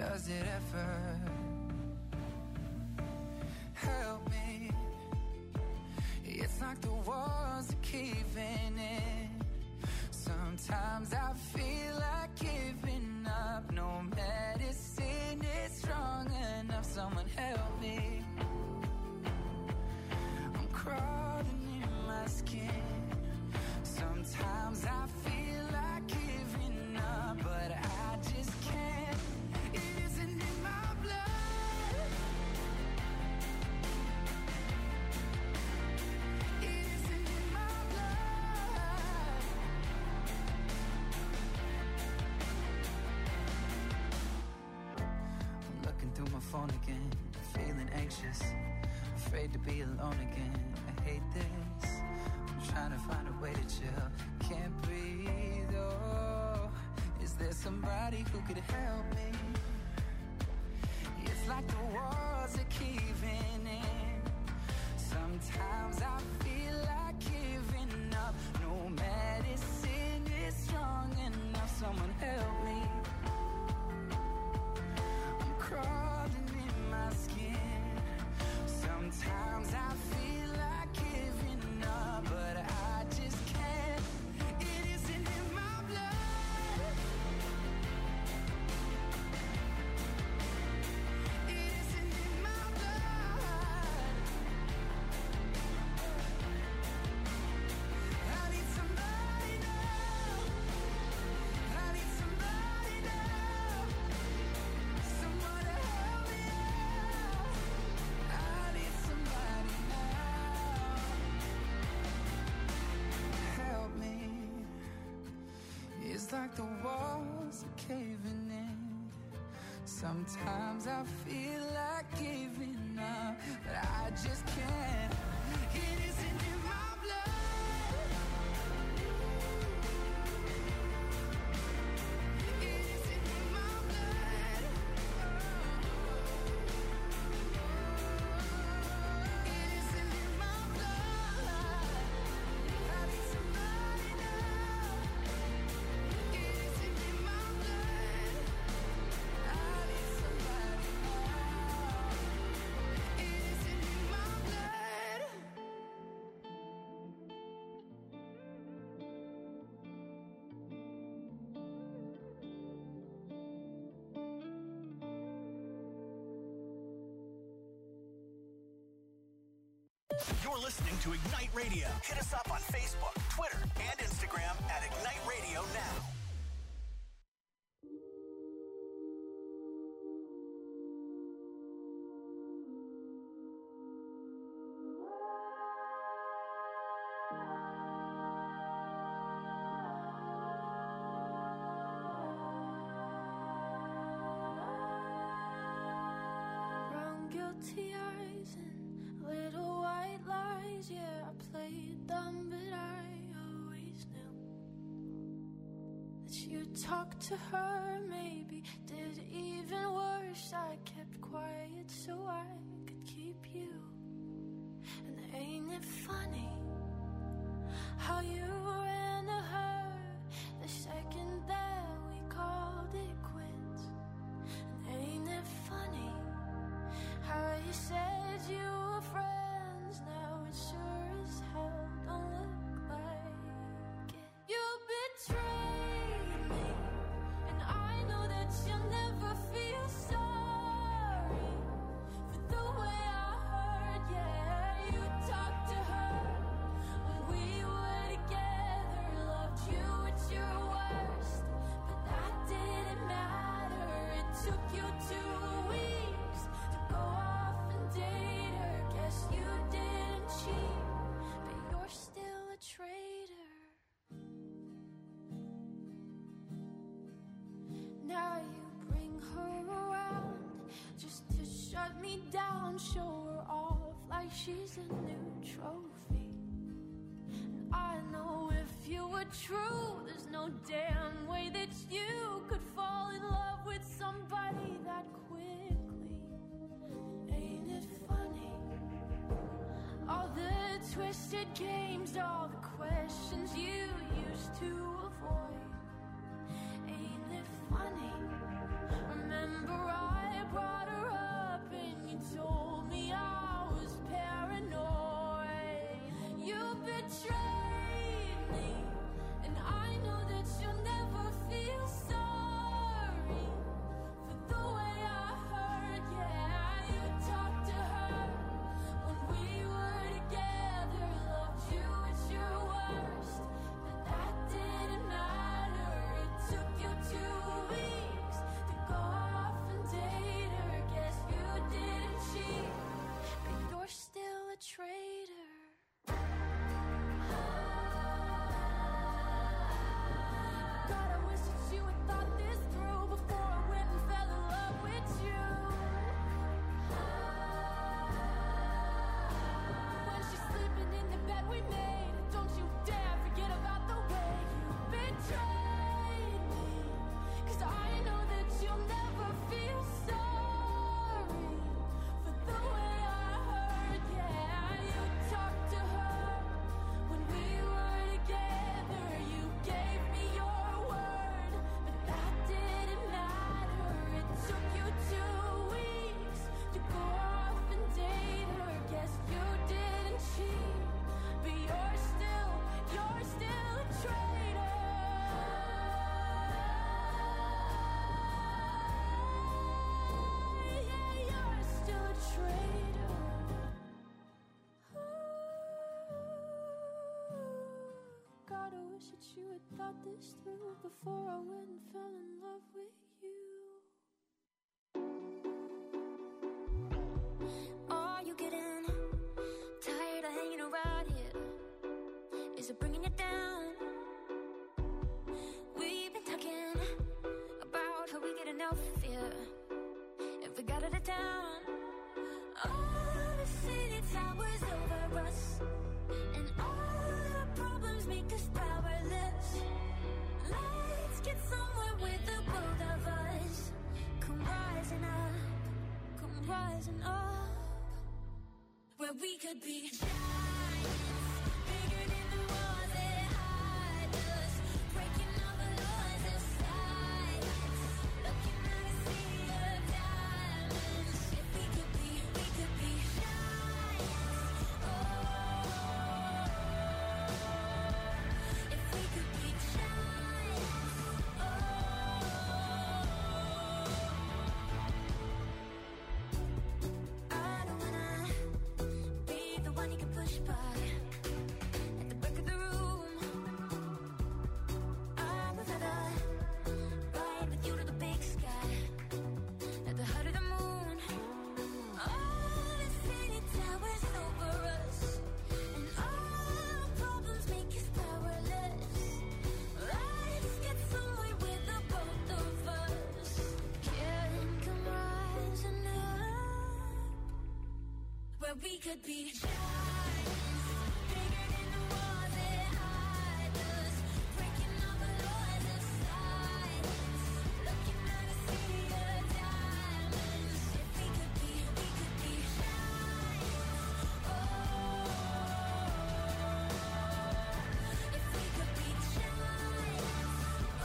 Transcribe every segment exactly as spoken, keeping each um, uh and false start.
Does it ever help me? It's like the walls are caving in. Sometimes I feel like giving up. No medicine is strong enough. Someone help me. I'm crawling in my skin. Sometimes I feel like giving up, but I just can't. It isn't in my blood. It isn't in my blood. I'm looking through my phone again, feeling anxious, afraid to be alone again. I hate this. I'm trying to find a way to chill. Can't breathe, oh. Is there somebody who could help me? It's like the walls are caving in. Sometimes I feel like giving up. No medicine is strong enough. Someone help me. I'm crawling in my skin. Sometimes I feel like giving up, but I just can't. It isn't in my blood. It isn't in my blood. I need somebody now. I need somebody now. Someone to help me out. I need somebody now. Help me. It's like the walls are caving in. Sometimes I feel like giving up, but I just can't. It isn't in my blood. It isn't in my blood. It isn't in my blood. I need somebody now. It isn't in my blood. I need somebody now. It isn't in my blood. You're listening to Ignite Radio. Hit us up on Facebook, Twitter, and Instagram at Ignite Radio Now. Brown guilty eyes and little white lies. Yeah, I played dumb, but I always knew that you talked to her. Maybe did even worse. I kept quiet so I could keep you. And ain't it funny how you ran to her the second that we called it quits? And ain't it funny how you said you were friends? Now it sure as hell don't look like it. You betrayed me, and I know that you'll never feel sorry for the way I heard. Yeah, you talked to her when we were together, loved you at your worst, but that didn't matter. It took you two weeks to go off and date her. Guess you didn't cheat, but you're still a traitor. Now you bring her around just to shut me down, show her off like she's a new trophy. And I know if you were true, there's no damn way that you could fall in love with somebody that quickly. Ain't it funny? All the twisted games, all the questions you used to avoid. Ain't it funny? Remember you had thought this through before I went and fell in love with you. When she's sleeping in the bed we made, don't you dare forget about the way you betrayed me. Cause I know that you'll never feel sorry for the way I hurt. Yeah, you talked to her when we were together. You gave me your word, but that didn't matter. It took you two weeks to go off and date her. Guess you didn't cheat, but you're still, you're still a traitor. Yeah, you're still a traitor. God, I wish that you had thought this through before I went and fell in love with you. Are you getting tired of hanging around here? Is it bringing you down? We've been talking about how we get enough here if we got it down. All the city towers over us, and all our problems make us powerless. Let's get somewhere with the both of us. Come rising up, come rising up, where we could be giants, bigger than the walls that hide us, breaking all the laws of silence, looking at a sea of diamonds. If we could be, we could be giants. Oh, if we could be giants. Oh, I don't wanna be the one you can push by at the back of the room. I would rather ride with you to the big sky, at the heart of the moon. All the city towers over us, and all our problems make us powerless. Let's get somewhere with the both of us. Can come rising up, where we could be giants, bigger than the walls that hide us, breaking all the laws of silence, looking at a sea of diamonds. If we could be, we could be giants. Oh, if we could be giants. Oh,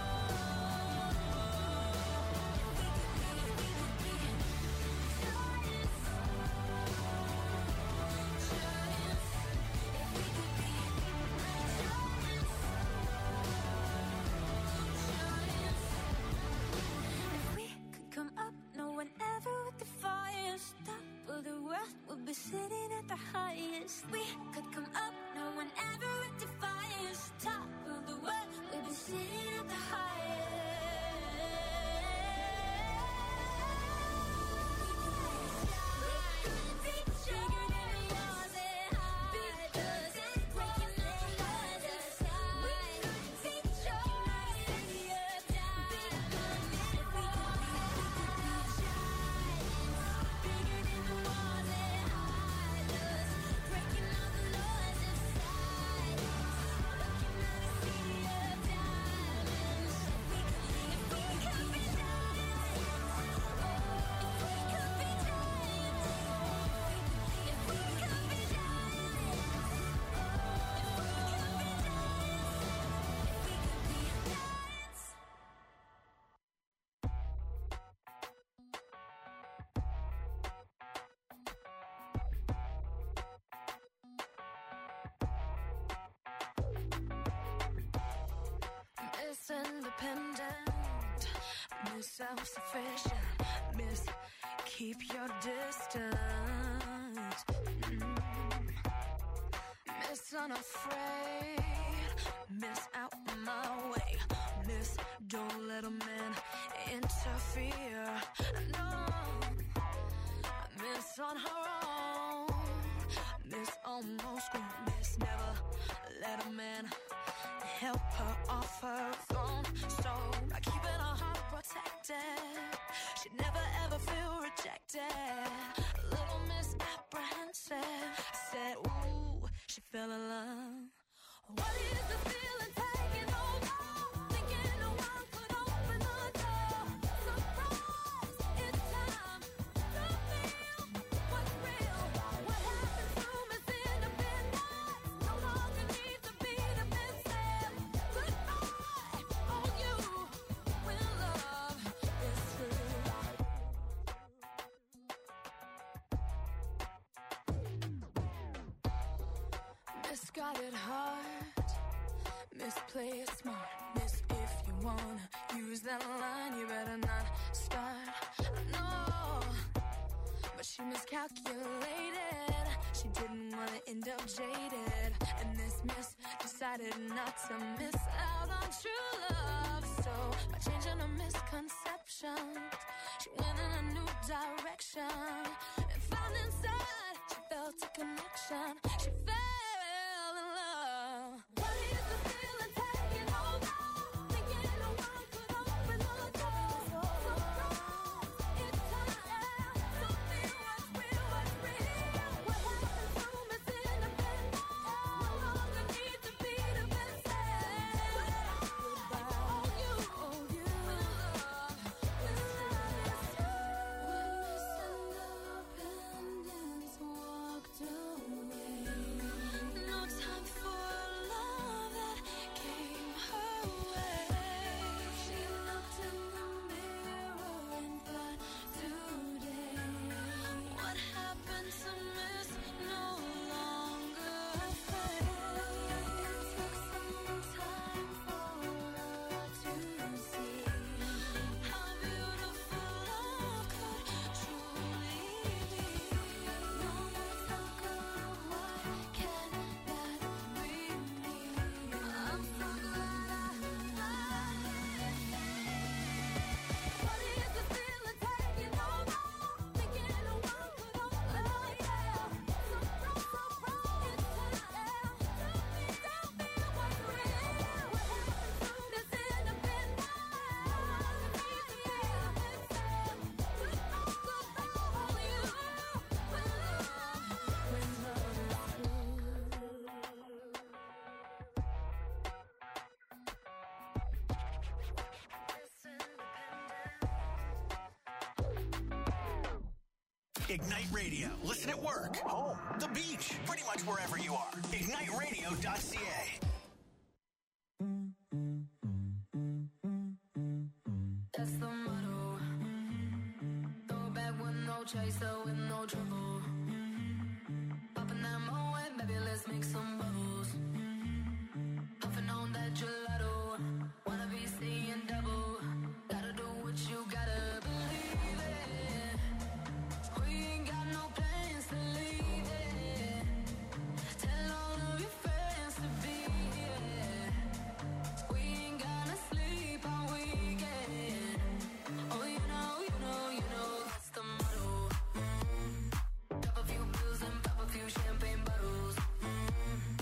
if we could be, we could be giants. If we could come up, no one ever would defy us. Top of the world, we'll be sitting at the highest. We could come up, no one ever would defy us. Top of the world, we'll be sitting at the highest. We could be giants, bigger than the walls that hide us, breaking all the laws of silence. We could be giants, city of diamonds. If we could be, we could be giants, bigger than the walls that hide us, breaking all the laws of silence, looking at a sea of diamonds. If we could be, if we could be giants. Oh, if we could be giants. If we could be giants. Oh, if we could be giants. If we could be giants. Miss Independent, Miss Self-Sufficient, Miss Keep Your Distance, mm. Miss Unafraid, Miss Out My Way, Miss Don't Let a Man Interfere, no, Miss On Her Own, Miss Almost Grown, Miss Never Let a Man help her off her throne. So got it hard. Miss, play it smart. Miss, if you wanna use that line, you better not start. No, but she miscalculated. She didn't wanna end up jaded. And this miss decided not to miss out on true love. So by changing her misconceptions, she went in a new direction and found inside she felt a connection. She fell in love. What is the feeling taking over? Thinking the world could open the door. So strong, it's time to feel what's real, what's real. What happened to Miss Independent? No longer need to be defensive. Goodbye, oh you, oh you. With love, with sadness. When Miss Independence walked away, no time for love that came her way. She looked in the mirror and thought, today, what happened to Miss No Longer Afraid? It took some time for her to see how beautiful love could truly be. No more talk of why can't that be me? I'm so glad I, what is the feeling taking over? Thinking the world could open, oh yeah. So strong, so proud, it's time to be, to feel what's real. What happened to this independent? Need to be defensive. Goodbye, goodbye, oh you. When love, when love is Ignite Radio. Listen at work, home, the beach, pretty much wherever you are. ignite radio dot c a. That's the motto. Throw back with no chaser, with no trouble. Popping that Moet, baby, let's make some bubbles. Puffing on that gelato. Wanna be seeing double. Gotta do what you gotta believe it. We ain't got no plans to leave it. Tell all of your friends to be here. We ain't gonna sleep all weekend. Oh, you know, you know, you know, that's the motto. Mm. Pop a few pills and pop a few champagne bottles. Mm.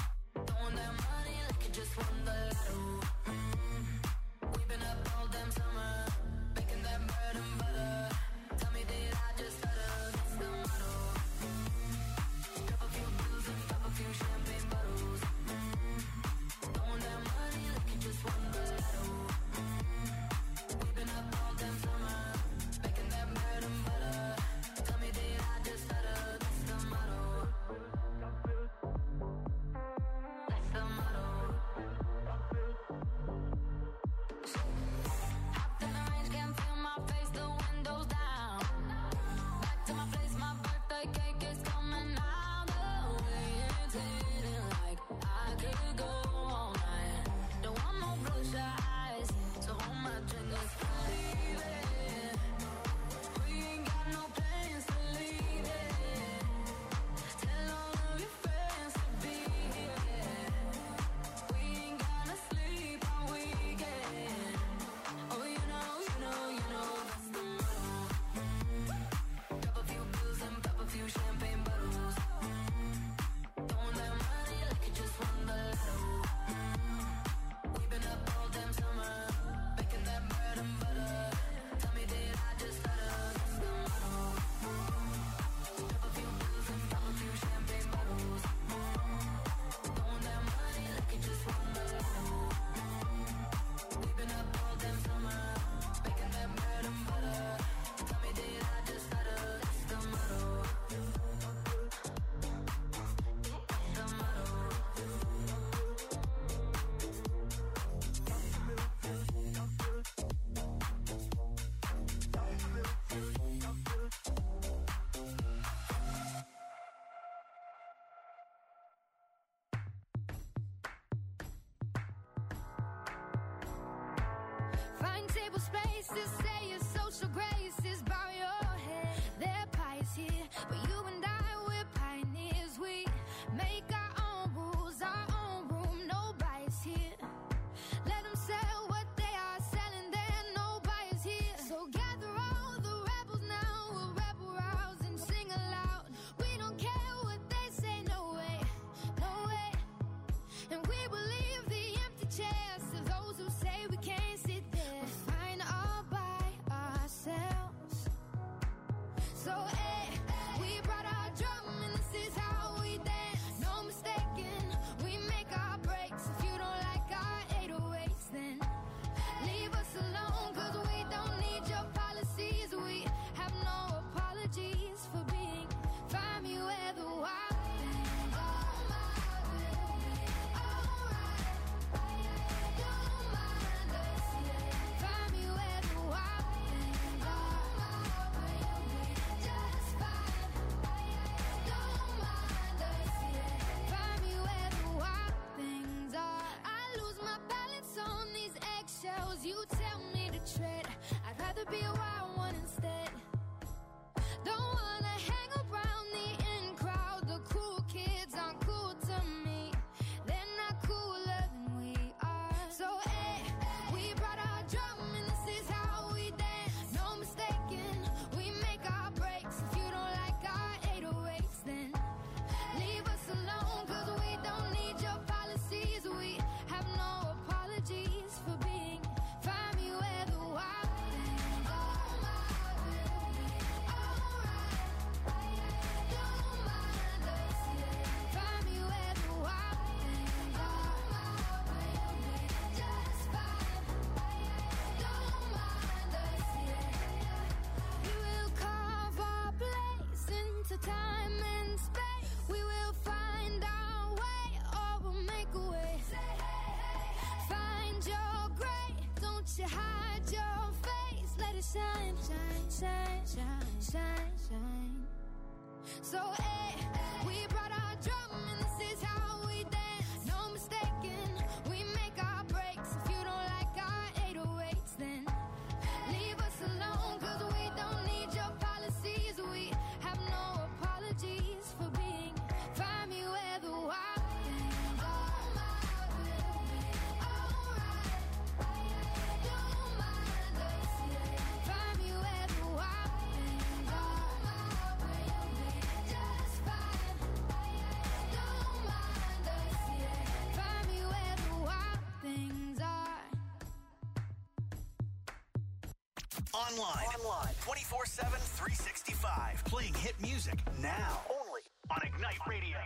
faces say your social graces bow your head. Their pie is here, but you and I, we're pioneers. We make our own rules, our own room, nobody's here. Let them sell what they are selling there, nobody's here. So gather all the rebels now, we'll rebel rouse and sing aloud. We don't care what they say, no way, no way. And we will leave the empty chairs to those who say we can't sit there. We're fine all by ourselves. So hey, we brought our drum and this is how we dance. No mistaking, we make our breaks. If you don't like our eight oh eights, then leave us alone, cause we don't need your policies. We have no apologies for being. Find me where the wild things are. Don't mind us, yeah. Find me where the wild things are. Just fine. Don't mind us, yeah. Find me where the wild things are. I lose my balance on these eggshells. You tell me to tread. I'd rather be a wild one instead. Don't wanna hang around the in crowd. The cool kids aren't cool to me. They're not cooler than we are. So hey, we brought our drum and this is how we dance. No mistaking, we make our breaks. If you don't like our eight oh eights, then leave us alone, cause we don't need your policies. We have no apologies for being. Find me where the wild things are. Don't mind us, yeah. Find me where the wild things are. Just fine. Don't mind us, yeah. We will carve our place into time and space. We will find our way, or we'll make a way. Find your gray, don't you hide your face. Let it shine, shine, shine, shine, shine, shine. So hey, we brought our drum and this is how we dance. No mistaking, we make our breaks. If you don't like our eight oh eights, then leave us alone, cause we don't need your policies. We have no apologies for being. Find me where the wild things are. Don't mind us, yeah. Find me where the wild things are. Just fine. Don't mind us, yeah. Find me where the wild things are. Online. Online. twenty-four seven, three sixty-five. Playing hit music now. Only on Ignite Radio.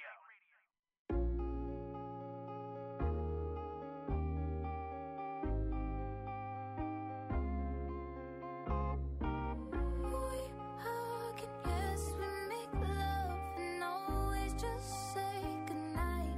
We hug and yes, we make love and always just say goodnight.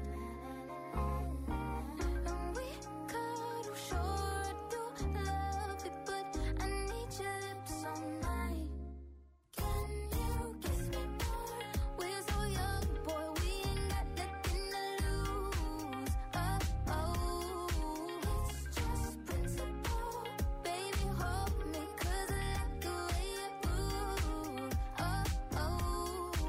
And we cuddle, sure I do love it, but I need your lips all night. Can you kiss me more? We're so young, boy, we ain't got nothing to lose. Oh, oh, it's just principle. Baby, hold me, cause I like the way you move. Oh, oh, boy, you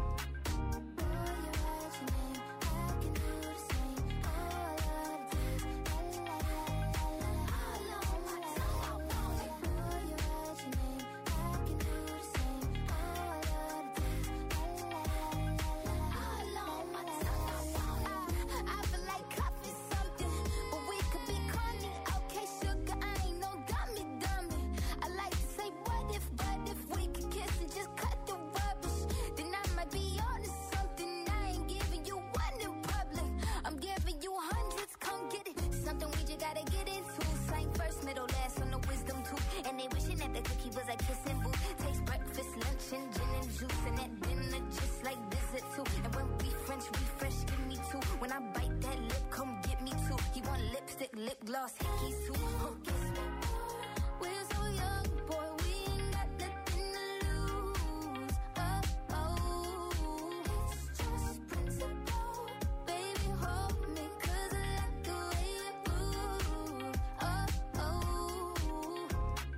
write your name, I can do the same. All I love is la la la la la. All on my tongue, I want it. Boy, you write your name, I can do the same. All I love is la la la la la. All on my tongue, I want it. I feel like coffee something, but we could be corny. Okay, sugar, I ain't no dummy, dummy. I like to say what if, but if we could kiss and just cut the rubbish, then I might be onto something. I ain't giving you one in public, I'm giving you hundreds. Come get it, something we just gotta get into. Same first, middle, last on the wisdom tooth. And they wishing that the cookie was a kissing booth. Taste breakfast, lunch, and gin and juice, and that dinner just like visit too. And when we French refresh, give me two. When I bite that lip, come get me two. He want lipstick, lip gloss, hickeys too. Oh, kiss me more. We're so young, boy, we ain't got nothing to lose. Oh, oh, it's just principle. Baby, hold me, cause I like the way you move. Oh, oh.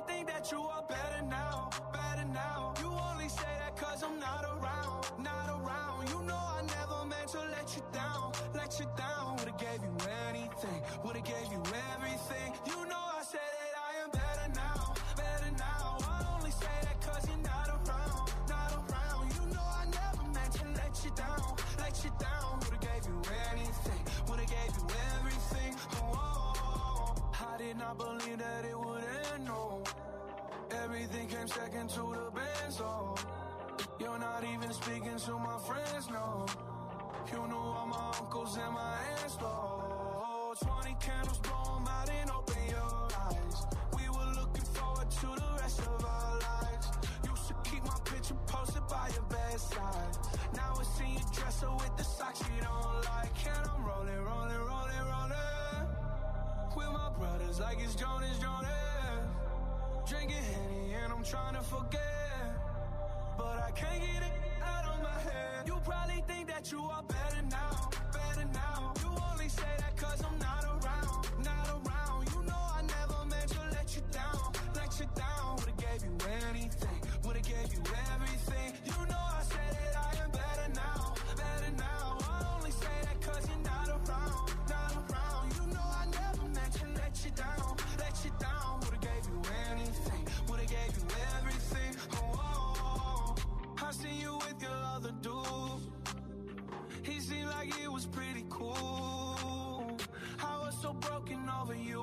think that you are better now, better now. You only say that cause I'm not around, not around. You know I never meant to let you down, let you down. Would've gave you anything, would've gave you everything. You know I said that I am better now, better now. I only say that cause you're not around, not around. You know I never meant to let you down, let you down. Would've gave you anything, would've gave you everything. Oh, oh, I did not believe that it would end, no. Everything came second to the best, oh. You're not even speaking to my friends, no. You know all my uncles and my aunts, oh. Twenty candles, blow them out and open your eyes. We were looking forward to the rest of our lives. Used to keep my picture posted by your bedside. Now I see you dresser with the socks you don't like. And I'm rolling, rolling, rolling, rolling with my brothers like it's Jonas, Jonas. Drinking Henny and I'm trying to forget, but I can't get it out of my head. You probably think that you are better now, better now. You only say that cause I'm not around, not around. You know I never meant to let you down, let you down. Would've gave you anything, would've gave you everything. You know I said that I am better now, better now. I only say that cause you're not around, not around. You know I never meant to let you down, let you down. Would've gave you anything, would've gave you everything. Oh, oh, oh. I seen you with your other dude. He seemed like it was pretty cool. I was so broken over you.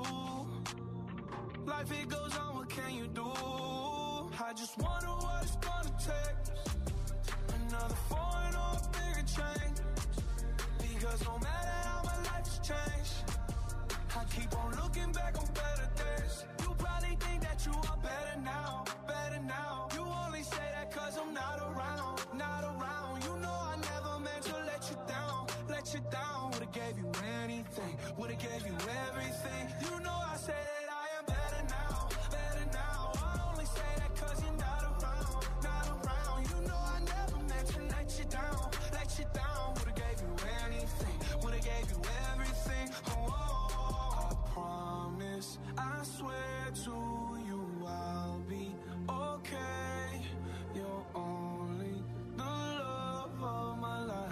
Life it goes on, what can you do? I just wonder what it's gonna take. Another foreign or a bigger change. Because no matter how my life has changed, I keep on looking back on better days. You probably think that you are better now, better now. You only say that cause I'm not around, not around. You know I never meant to let you down, let you down. Would've gave you anything, would've gave you everything. You know I said that I am better now, better now. I only say that cause you're not around, not around. You know I never meant to let you down, let you down. Would've gave you anything, would've gave you everything. Oh, oh, oh. I promise, I swear to you I'll be okay. You're only the love of my life.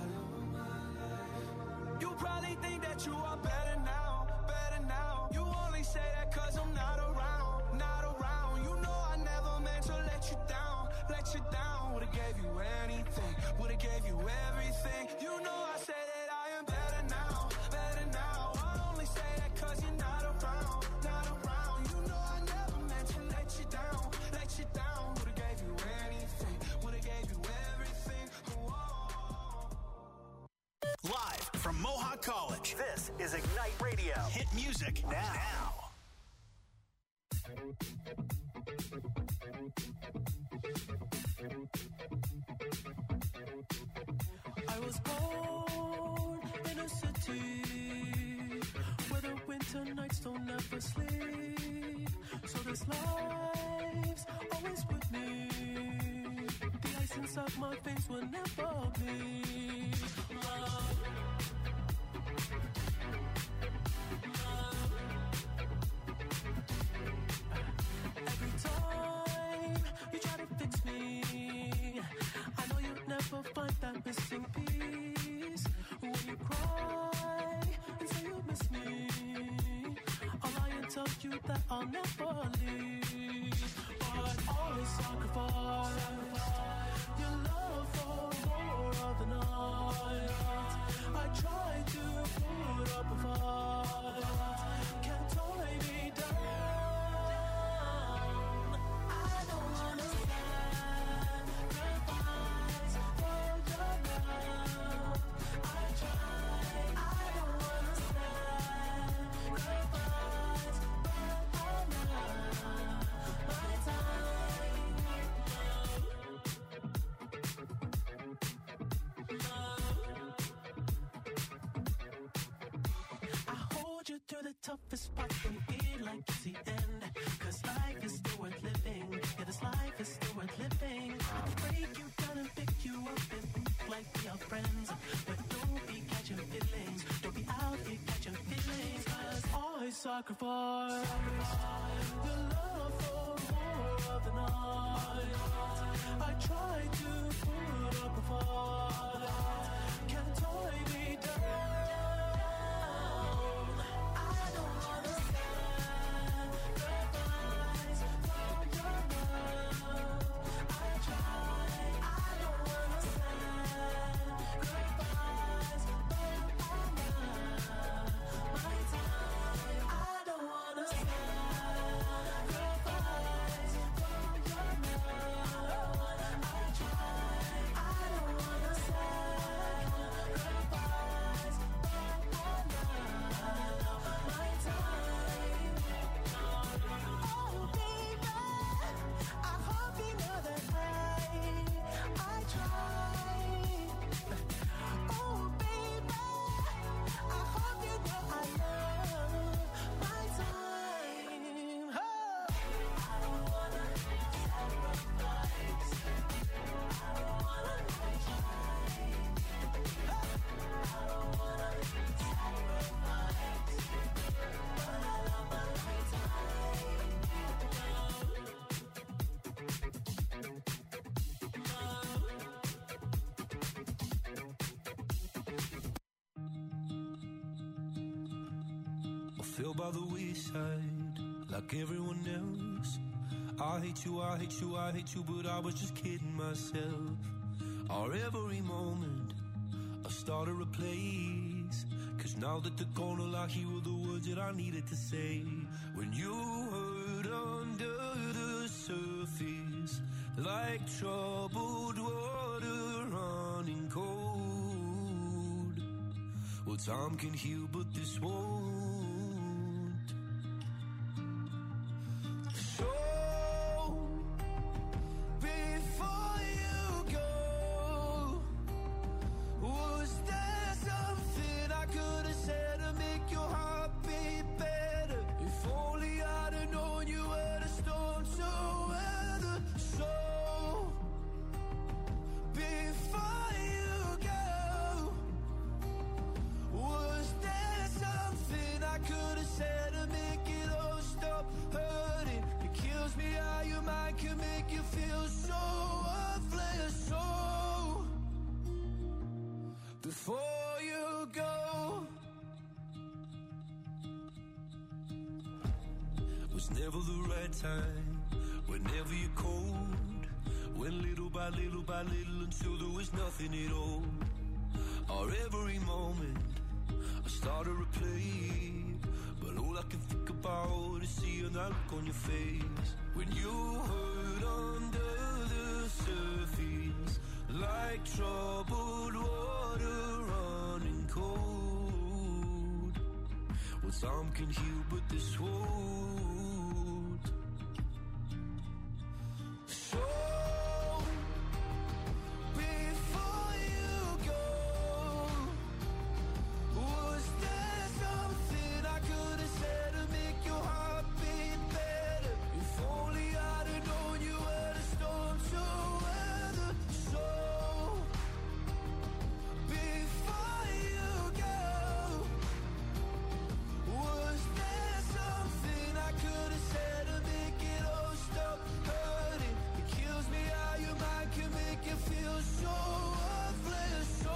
You probably think that you are better now, better now. You only say that cause I'm not around, not around. You know I never meant to let you down, let you down. Would've gave you anything, would've gave you everything. You know I say that I am better now, better now. I only say that cause you're not around, not around. You know I never meant to let you down, let you down. Would've gave you anything, would've gave you everything. Whoa. Live from Mohawk College, this is Ignite Radio. Hit music now. now. I was born in a city where the winter nights don't ever sleep. So this life's always with me. The ice inside my veins will never bleed. Love. Love. Every time you try to fix me, I know you'll never find that missing piece. When you cry and say you miss me, I'll lie and tell you that I'll never leave. But always sacrifice your love for more of the night. I try to put up a fight, can't tie me down. I don't wanna sacrifice for your love. I try, I don't wanna sacrifice, but I'm not my time. Love. I hold you through the toughest part and feel like it's the end. Cause life is still worth living. Yeah, this life is still worth living. I can break you down and pick you up and think like we are friends. But don't be catching feelings. Don't be out here catching feelings. Cause I sacrifice your love for more of the night. I try to put up a fight. Can't tie me down. I don't wanna sacrifice for your love. I try. I don't wanna sacrifice for my my time. I don't wanna sacrifice for your love. I try. I don't wanna sacrifice for my my time. Oh baby, I hope you know that I I try. Oh baby, I hope you know I love my time. Oh. I don't wanna sacrifice. I don't wanna try. I don't wanna sacrifice. But I love my I fell by the wayside like everyone else. I hate you, I hate you, I hate you, but I was just kidding myself. Our every moment I started a place, cause now that they're gone, all I hear were the words that I needed to say. When you hurt under the surface, like troubled water running cold. Well, time can heal, but this won't. So, before you go, was there something I could have said to make your heart beat better? If only I'd have known you were the storm to weather. So, before you go, was there something I could have said to make it all stop hurting? It kills me how your mind can make you feel so worthless. So, before you go, was never the right time, whenever you're cold. Went little by little by little until there was nothing at all. Our every moment I started to play, but all I can think about is seeing that look on your face. When you hurt under the surface, like troubled water running cold. Well, time can heal, but this won't. So, before you go, was there something I could have said to make your heart beat better? If only I'd have known you were the storm to weather. So, before you go, was there something I could have said to make it all stop hurting? It kills me how your mind can make you feel so worthless. So,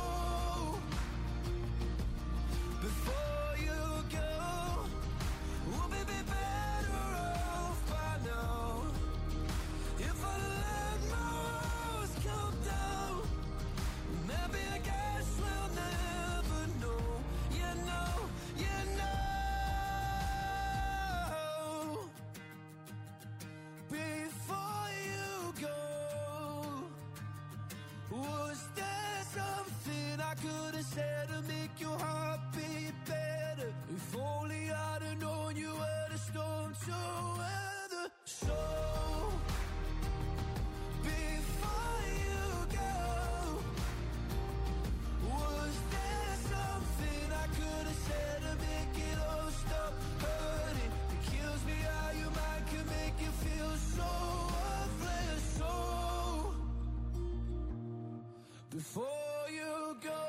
before you go, we'll be be better off by now. If I let my walls come down, maybe I guess we'll never know. You know, you know. Before you go, was there something I could have said to make your heart beat better? If only I'd have known you were the storm to weather. So, before you go, was there something I could have said to make it all stop hurting? It kills me how your mind can make you feel so worthless. So, before you go.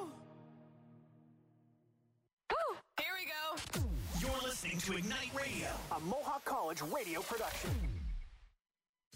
Here we go. You're listening to Ignite Radio, a Mohawk College radio production.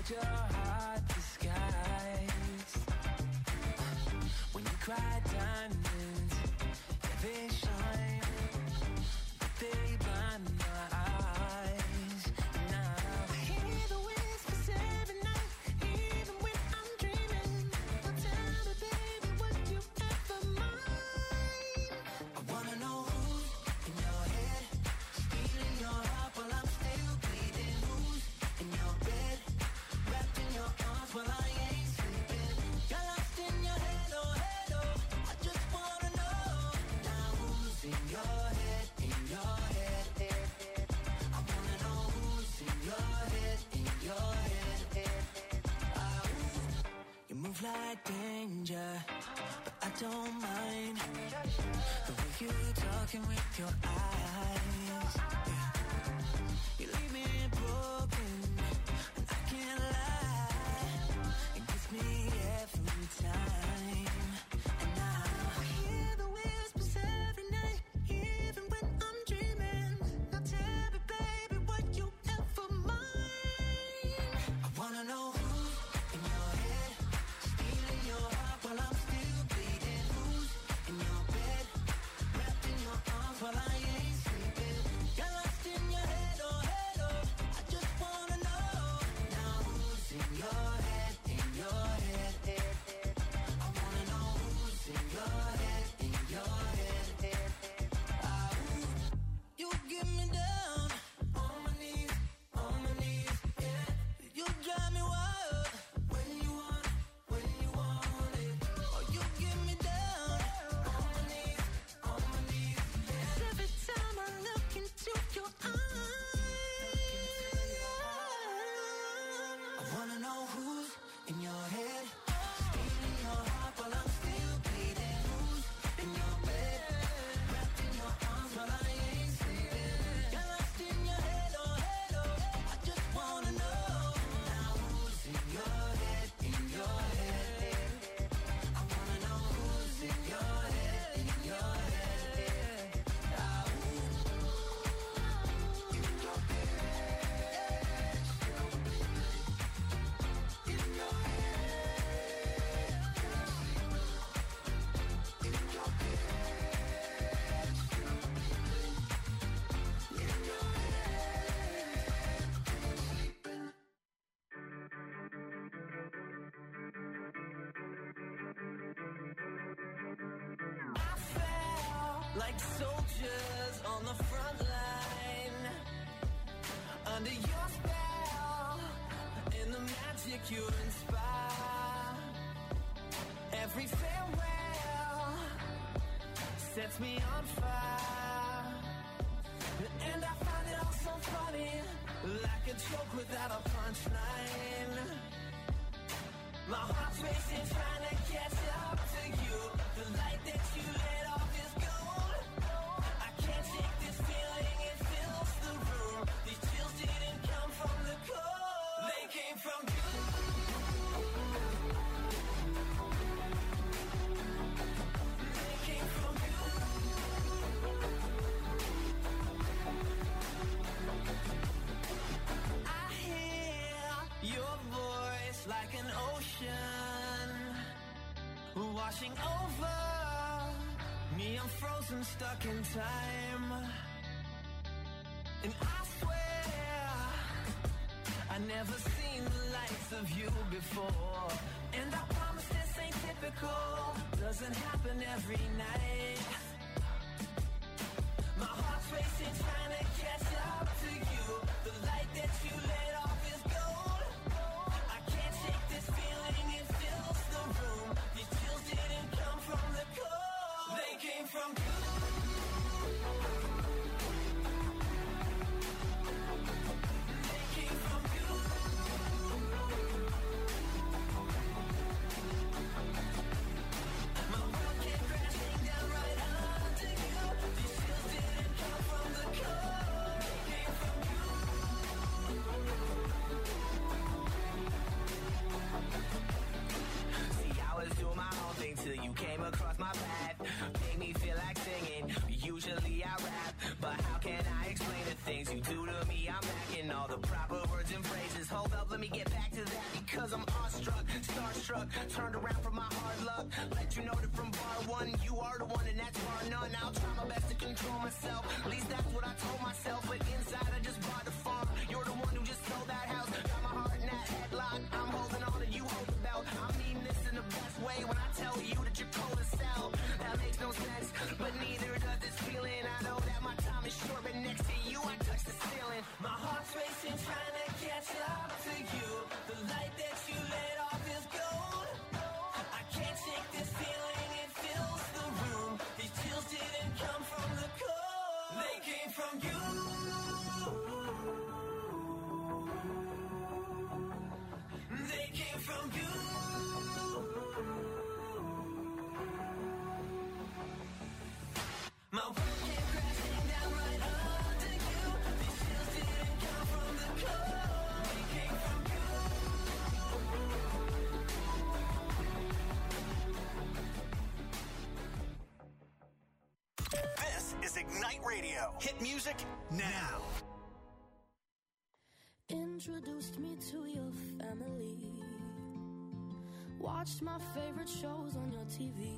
your heart disguised. When you cry diamonds, yeah, they shine, but they blind my eyes. Now I hear the whispers every night, even when I'm dreaming. Now tell me, baby, would you ever mind? I wanna know who's in your head, stealing your heart while I'm still bleeding. Who's in your bed, wrapped in your arms while I ain't sleeping. Got lost in your head, oh head, oh. I just wanna know now who's in your head, in your head, head, head. I wanna know who's in your head, in your head, head, head. Ah, ooh. You move like danger, but I don't mind the way you talking with your eyes. Yeah. You leave me broken, and I can't lie. It gets me every time. And now I hear the whispers every night, even when I'm dreaming. Now tell me, baby, would you ever mind? I wanna know who's in your head, stealing your heart while I'm still bleeding. Who's in your bed, wrapped in your arms while I ain't sleeping. Got lost in your head, oh head, oh. I just wanna know now who's in your head, in your head, head, head. I wanna know who's in your head, in your head, head, head. Ah, ooh. You get me down on my knees, on my knees, yeah. You drive me wild when you want it, when you want it. Oh, you get me down on my knees, on my knees, yeah. Every time I look into your eyes, I wanna know who's in your head, stealing your heart while I'm still bleeding. Who's in your bed, wrapped in your arms while I ain't sleeping. Got lost in your head, oh head, oh. I just wanna know now who's in your head, in your head, head, head. I wanna know who's in your head, in your head, head. Ah, ooh. In your head, in your like soldiers on the front line, under your spell, in the magic you inspire. Every farewell sets me on fire, and I find it all so funny, like a joke without a punchline. My heart's racing, trying to catch up to you. The light that you lit off is gold. I can't shake this feeling, it fills the room. These chills didn't come from the cold, they came from you. They came from you. I hear your voice like an ocean washing over me. I'm frozen, stuck in time, and I swear I never seen the likes of you before. And I promise this ain't typical, doesn't happen every night. My heart's racing, trying to catch up to you. The light that you lit off is gold. I can't shake this feeling, it fills the room. These chills didn't come from the cold, they came from you. They came from you. My world came crashing down right under you. These chills didn't come from the cold, they came from you. See, I was doing my own thing till you came across my path. Made me feel like singing. Usually I rap, but how can I explain the things you do to me? I'm lacking all the proper words and phrases. hold up, let me get back to that because I'm awestruck, starstruck, turned around from my hard luck. Let you know that from bar one, you are the one and that's bar none. I'll try my best to control myself, at least that's what I told myself. But inside I just bought the farm. You're the one who just sold that house. Got my heart in that headlock. I'm holding on and you hold the belt. I mean this in the best way when I tell you that you're cold as hell. That makes no sense, but neither does this feeling. I know that my time is short, but next to you I touch the ceiling. My heart's racing, trying to catch up to you. The light that you lit off is gold. I can't shake this feeling, it fills the room. These chills didn't come from the cold, they came from you. They came from you. My world came crashing down right under you. These chills didn't come from the cold, they came from you. This is Ignite Radio. Hit music now. Introduced me to your family. Watched my favorite shows on your T V.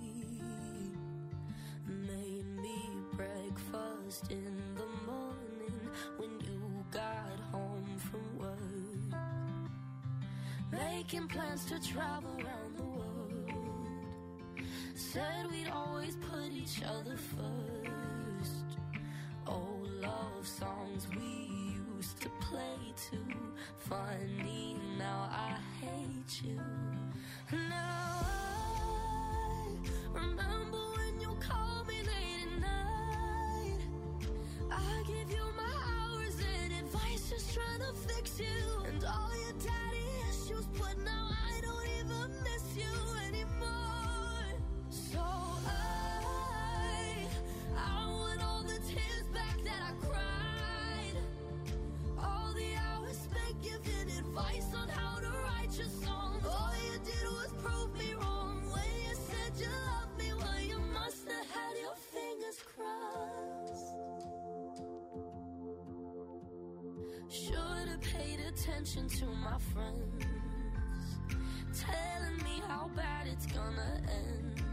Made me breakfast in the morning when you got home from work. Making plans to travel around the world. Said we'd always put each other first. Old love songs we used to play too. Funny, now I hate you. Now I remember when you called me late at night. I give you my hours and advice, just trying to fix you. And all your daddy issues, but now I don't even miss you anymore. So I, I want all the tears back that I cried. All the hours spent giving advice on how to write your songs. All you did was prove me wrong when you said you loved me. Well, you must have had your fingers crossed. Should have paid attention to my friends, telling me how bad it's gonna end.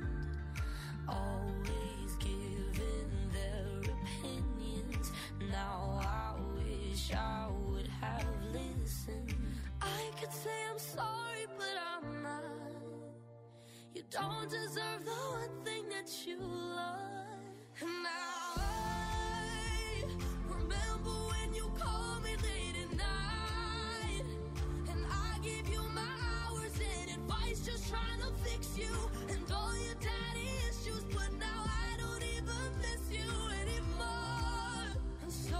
Always giving their opinions. Now I wish I would have listened. I could say I'm sorry, but I'm not. You don't deserve the one thing that you love. And now I remember when you called me late at night. And I gave you my hours and advice, just trying to fix you. And all your daddy issues, but now I don't even miss you anymore. And so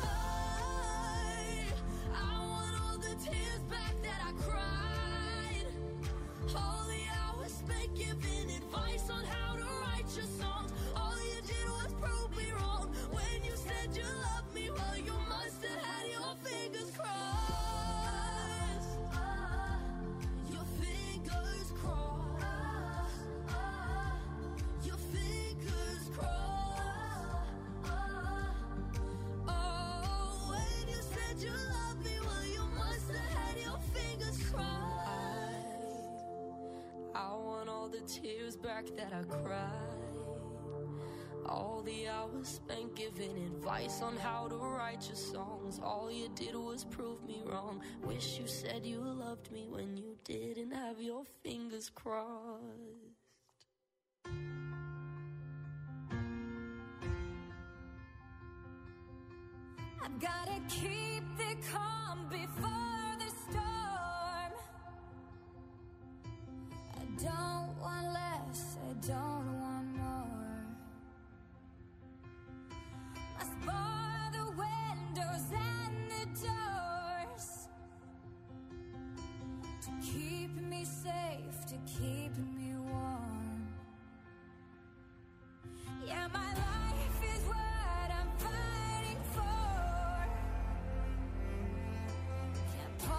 I, I want all the tears back that I cried. All the hours spent giving advice on how to write your songs. All you did was prove me wrong when you said you loved me. Well, you must have had your fingers crossed. Your fingers crossed. Your fingers crossed. Oh, when you said you loved me, well, you must have had your fingers crossed. I want all the tears back that I cried. All the hours spent giving advice on how to write your songs. All you did was prove me wrong. Wish you said you loved me when you didn't have your fingers crossed. I've gotta keep the calm before the storm. I don't want less, I don't want more. Must bar the windows and the doors to keep me safe, to keep me warm. Yeah, my life is what I'm fighting for. Can't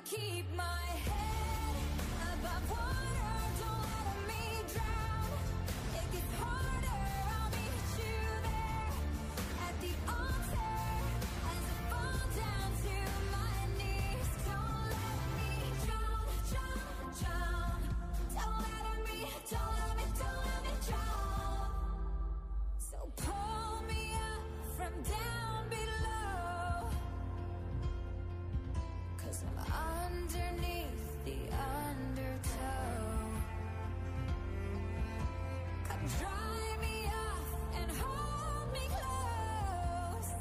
keep my head above water. Don't let me drown. It gets harder. I'll meet you there at the altar as I fall down to my knees. Don't let me drown, drown, drown. Don't let me, don't let me, don't let me drown. So pull me up from down below, 'cause I'm underneath the undertow. Come dry me off and hold me close.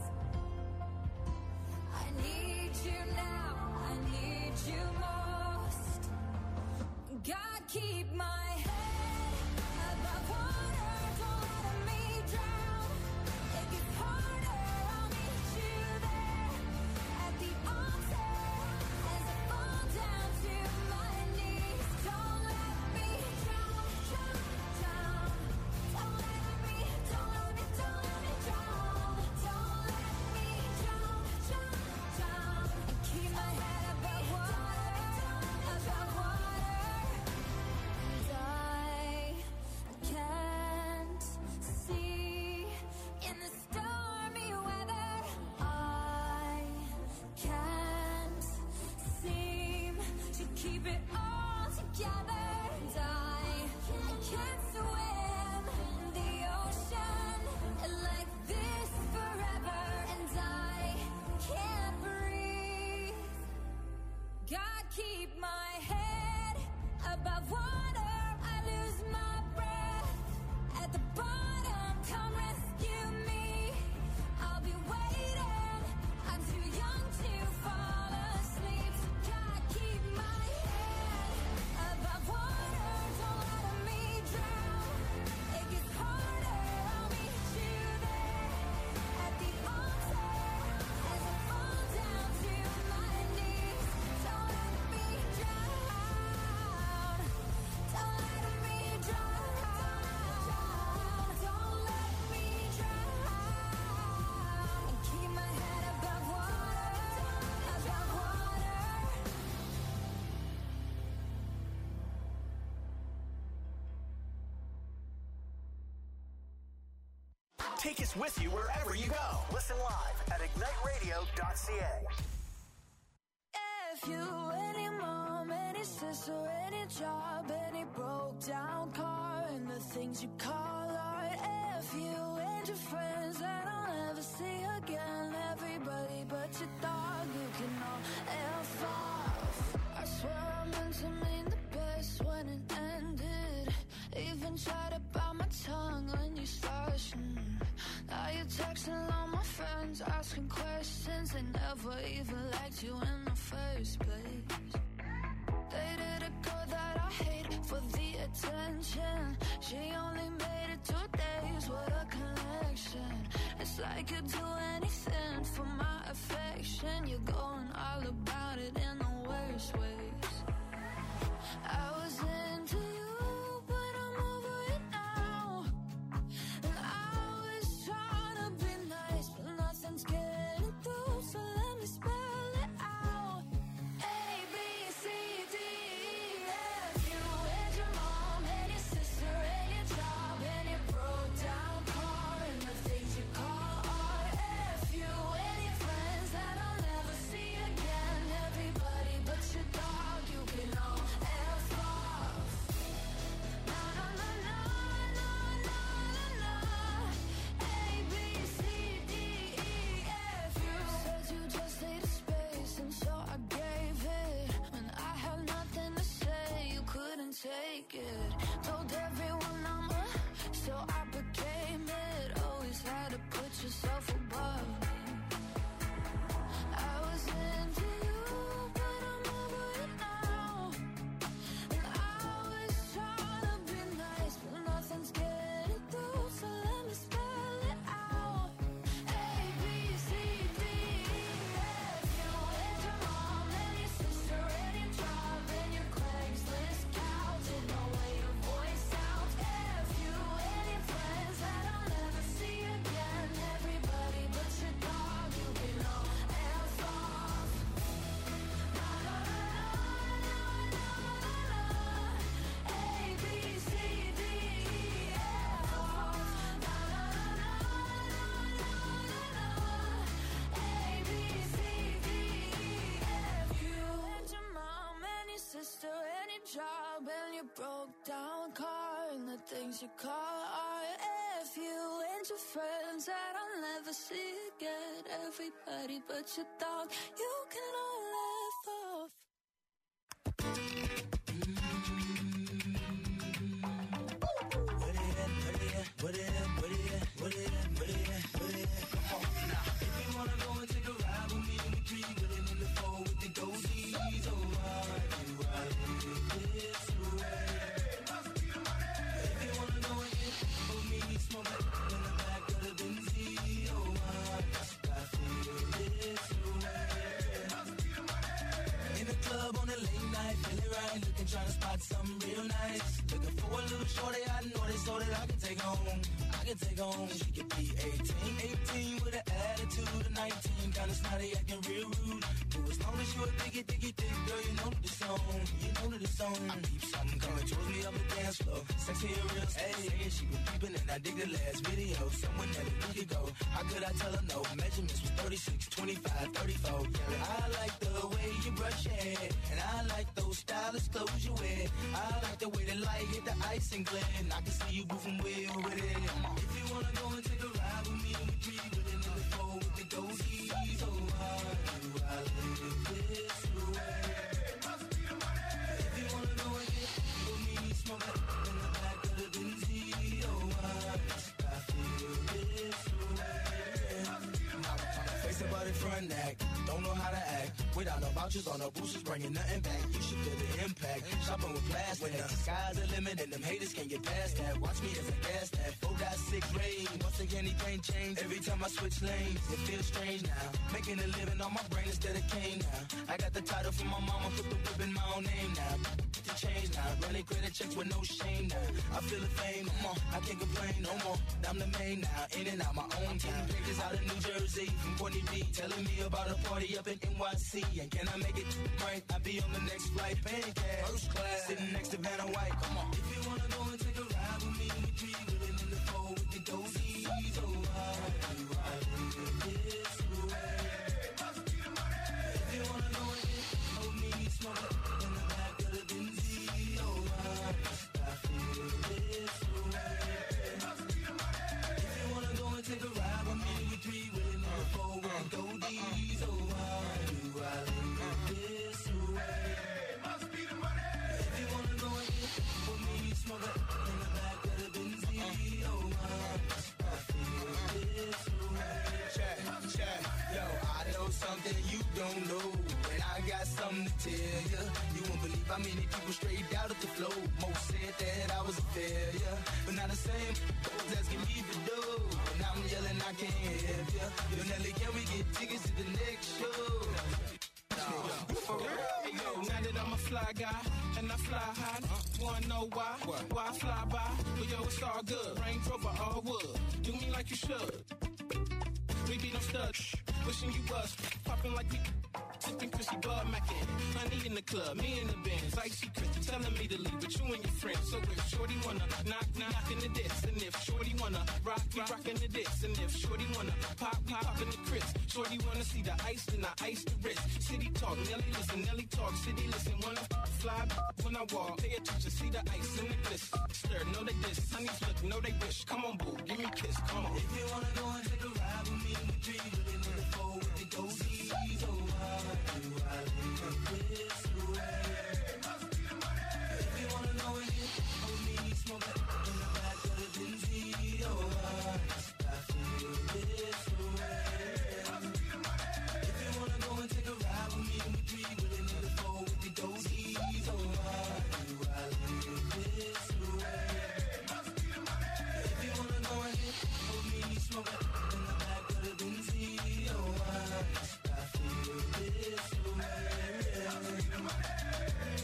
I need you now, I need you most. God, keep my head above water. Don't let me drown. It gets harder. I'll meet you there at the altar as I fall down to my knees. Don't let me drown, drown, drown. Don't let me, don't let me, don't let me drown. Don't let me drown, drown, drown. And keep my head above water, above water. And I can't see in the stormy weather. I can't seem to keep it all together. And I, I can't swim in the ocean like this forever. And I can't breathe. God, keep my head above water. I lose my breath at the bottom. Come rescue me. I'll be waiting. I'm too young to fall asleep. So God, keep my head above water. Don't let me drown. It gets harder. I'll meet you there at the altar as I fall down to my knees. Don't let me drown. Don't let me drown. Don't let me drown. And keep my head above water, above water. Take us with you wherever you go. Listen live at ignite radio dot c a. If you, any mom, any sister, any job, any broke down car, and the things you call art. If you and your friends that I'll never see again, everybody but your dog, you can all F off. I swear I meant to mean the best when it ended. Even tried to bite my tongue when you started. Mm. Now you're texting all my friends, asking questions. They never even liked you in the first place. Dated a girl that I hate for the attention. She only made it two days, what a connection. It's like you'd do anything for my affection. You're going all about it in the worst ways. I was into you, but I'm over it now. And I was trying to be nice, but nothing's getting through, so let me spell it out. A, B, C, D, E, F. You and your mom and your sister and your job and your broke down car and the things you call art. F you and your friends that I'll never see broke down car and the things you call art. If you and your friends that I'll never see again, everybody but your dog, you can all laugh off. What it at, what it at, what it at, what it at, what it at, what it at, what it at. Come on now. If you wanna go and take a ride with me in the three, wheeling in the four with the goatees, oh, why do I live this way? If you wanna go and get with me, smoke it in the back of the Benzie, oh, why must I feel this way? In the club on a late night, feeling right, looking, trying to spot something real nice. Looking for a little shorty, I know this so that I can take home. I can take home, she could be eighteen, eighteen with an attitude of nineteen, kinda snotty, acting real rude. But as long as you a diggy, diggy, dick, girl, you know the song, you know the song. I peep something coming towards me up the dance floor, sexy and real, hey, saying she was peeping and I dig the last video, somewhere that we could go. How could I tell her no? Measurements was thirty-six, twenty-five, thirty-four. Yeah, I like the way you brush your hair, and I like those stylish clothes you wear. I like the way the light hit the ice and glare, and I can see you moving way over there. If you wanna go and take a ride with me, we three wheeling in the four with the goatees. Oh, why do I live this way? If you wanna go and get with me, smoke it in the back of the Benzie. Oh, why must I feel this way? Face about it front act, don't know how to act. Without no vouchers or no boosters, bringing nothing back. You should feel the impact. Shopping with plastic. When the sky's the limit and them haters can't get past that. Watch me as I gas that. four point six range. Once again, anything change. Every time I switch lanes, it feels strange now. Making a living on my brain instead of cane now. I got the title from my mama, put the whip in my own name now. Get the change now. Running credit checks with no shame now. I feel the fame, come on. I can't complain no more. I'm the main now. In and out my own town. Pictures out of New Jersey from Courtney B. Telling me about a party up in N Y C. And can I make it right? I'll be on the next flight. Paying cash. First class. Sitting next to Vanna White. Come on. If you wanna go and take a ride with me, we three wheeling in the four with the goatees. Oh, why do I live this way? If you wanna go and get with me, smoke it in the back of the Benzie. Oh, why must I feel this way? If you wanna go and take a ride with me, we three wheeling in the four with the goatees. Oh, why do I live this way? Must be the money. If you wanna go and get with me, smoke it in the back of the Benzie. Oh, why must I feel this way? Check, check. Yo, I know something you don't know, and I got something to tell you. You won't believe how many people straight out of the flow. Most said that I was a failure, but not the same. Those asking me for dough, and I'm yelling I can't help you. Yo, Nelly, can we get tickets to the next show? For real? Yo, now that I'm a fly guy and I fly high, wanna know why? Why I fly by? But yo, it's all good. Range Rover, all wood. Do me like you should. We be no studs. Wishing you was popping like we sipping Chrissy Bud Mackin. Honey in the club, me in the Benz, icy Chris telling me to leave with you and your friends. So if Shorty wanna knock, we knockin' the diss, and if Shorty wanna rock, we rockin' the diss, and if Shorty wanna pop, we poppin' the Chris. Shorty wanna see the ice, then I ice the wrist. City talk, Nelly listen, Nelly talk, city listen. Wanna fly when I walk, pay attention, see the ice in the bliss. Stir, know they diss, honeys look, know they wish. Come on, boo, give me a kiss, come on. If you wanna go and take a ride with me, we three wheeling in the four with the goatees. Oh, why do I live this way? If you wanna know it, with me, smoke it in the back of the Benzie. Oh, why must I feel this way? If you wanna go and take a ride with me, we three wheeling in the four with the goatees. Oh, why do I live this way? If you wanna go and get with me, smoke it in the back of the Benzie. Oh, why must I feel this way?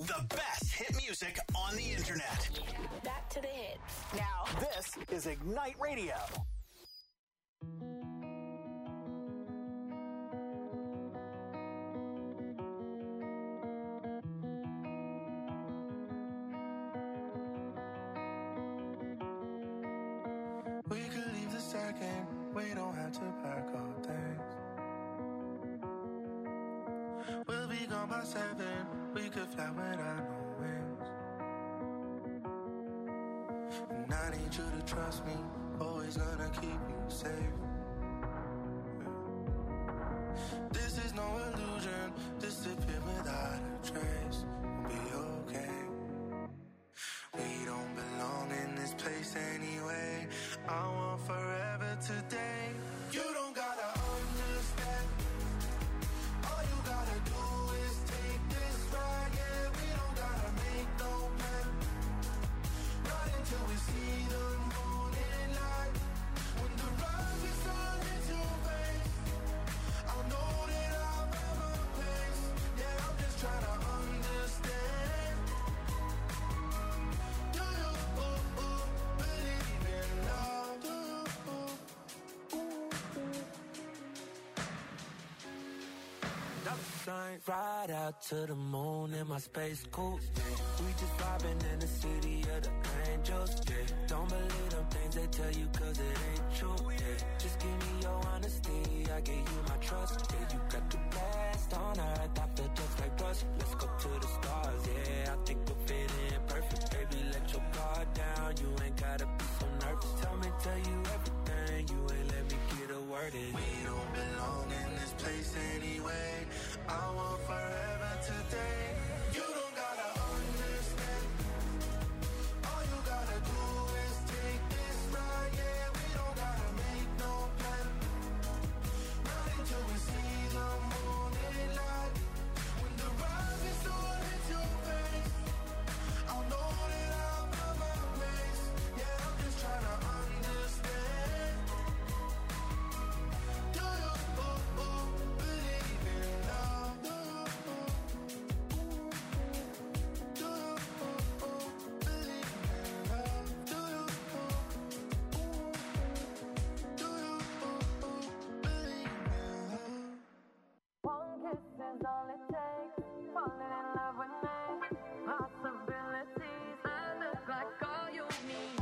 The best hit music on the internet. Back to the hits. Now, this is Ignite Radio. We could leave the second, we don't have to pack up things. We'll be gone by seven, we could fly without no wings. And I need you to trust me, always gonna keep you safe. This is no illusion, disappear without a trace. We'll be okay. We don't belong in this place anyway. I want forever today. You don't gotta understand. All you gotta do is take this ride. Yeah, we don't gotta make no plan. Not until we see the morning light. When the rise is on into face, I'll know that I'll have a place. Yeah, I'm just trying to understand. Do you ooh, ooh, believe in love? Do you ooh, ooh, ooh. Dollar sign, ride out to the moon in my space coupe. We just vibing in the city of the angels. Yeah. Don't believe them things they tell you cause it ain't true. Yeah. Just give me your honesty, I give you my trust. Yeah, you got the best on earth, I feel just like Russ. Let's go to the stars, yeah, I think we'll fit in perfect. Baby, let your guard down, you ain't gotta be so nervous. Tell me, tell you everything, you ain't let me get a word in. We don't belong in this place anyway. I want forever today. You don't gotta understand. All you gotta do is take this ride. Yeah, we don't gotta make no plan. Not until we see the morning light. When the rise is on into face, I'll know that I'll have a place. Yeah, I'm just trying to understand. Do you ooh, ooh, believe in love? Do you ooh, ooh, do you ooh, ooh, believe in love? Do you ooh, ooh, do you ooh, ooh, believe in love? One kiss is all it takes. Falling in love with me. Possibilities. I look like all you need.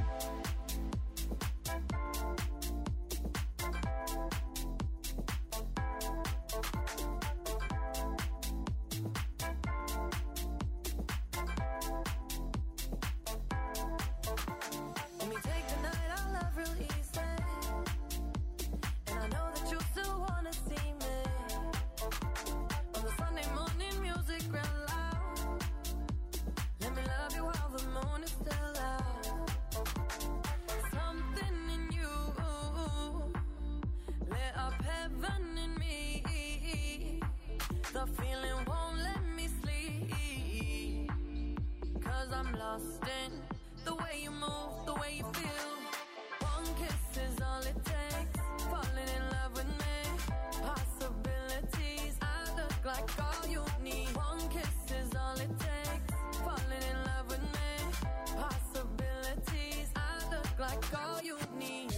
When we take the night, I love real easy. And I know that you still wanna see me. On the Sunday morning, music real loud. Let me love you while the moon is still out. Something in you lit up heaven in me. The feeling won't let me sleep. Cause I'm lost in the way you move, the way you feel. One kiss is all it takes. Falling in love with me. Possibilities. I look like all you need. One kiss is all it takes. Falling in love with me. Possibilities. I look like all you need.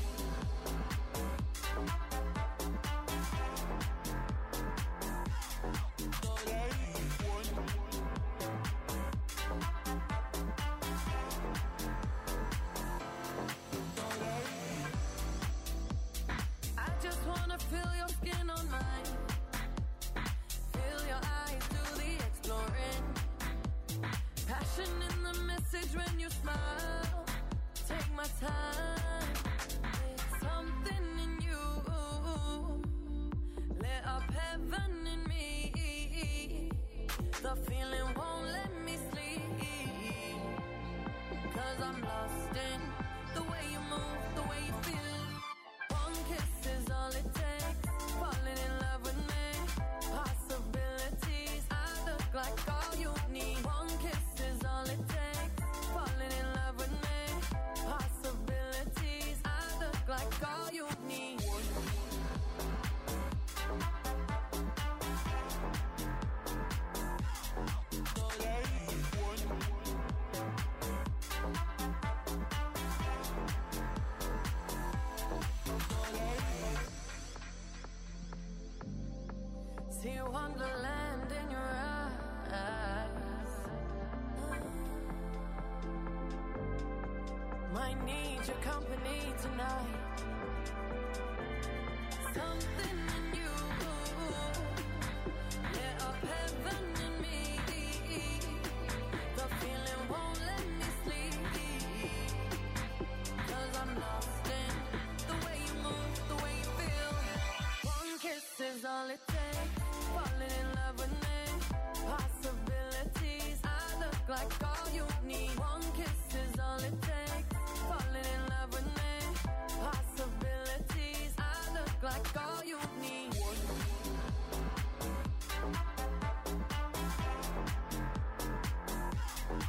I just wanna feel your skin on mine. Feel your eyes do the exploring. Passion in the message when you smile. Take my time. It's something in you lit up heaven in me. The feeling won't let me sleep. Cause I'm lost in the way you move, the way you feel. One kiss is all it takes. Falling in love with me. Possibilities. I look like all you need. One kiss is all it takes. Falling in love with me. Possibilities. I look like all you need. Yeah. wonderland in your eyes. Might need your company tonight. Something in you lit up heaven in me. The feeling won't let me sleep, 'cause I'm lost in the way you move, the way you feel. One kiss is all it takes. Falling in love with me. Possibilities. I look like all you need. One kiss is all it takes. Falling in love with me. Possibilities. I look like all